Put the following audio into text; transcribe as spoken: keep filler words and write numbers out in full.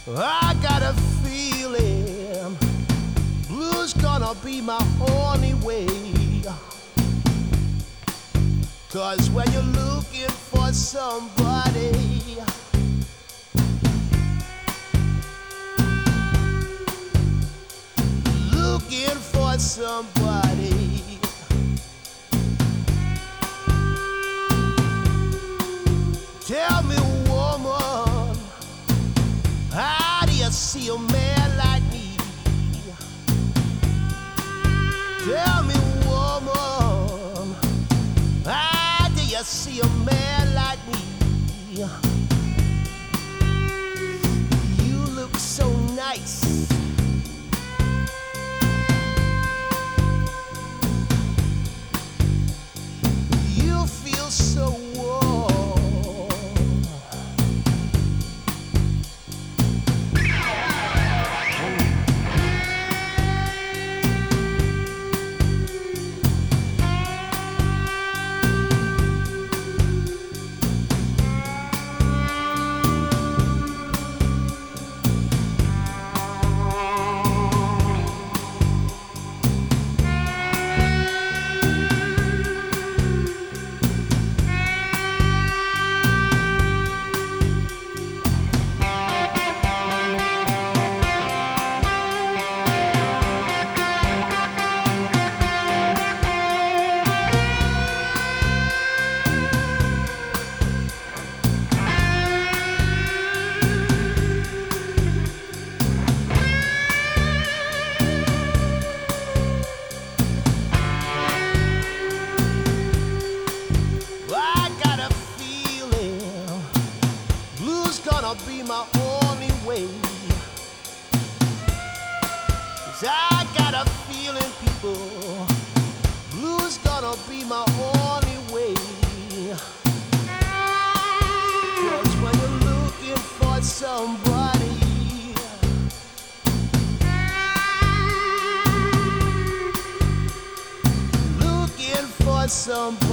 I got a feeling blues gonna be my only way. 'Cause when you're looking for somebody, looking for somebody, tell me, woman, how do you see a man like me? Tell me, woman, how do you see a man like me? You look so nice. You feel so warm. Gonna be my only way. 'Cause I got a feeling, people, blues gonna be my only way. 'Cause when you're looking for somebody, looking for somebody,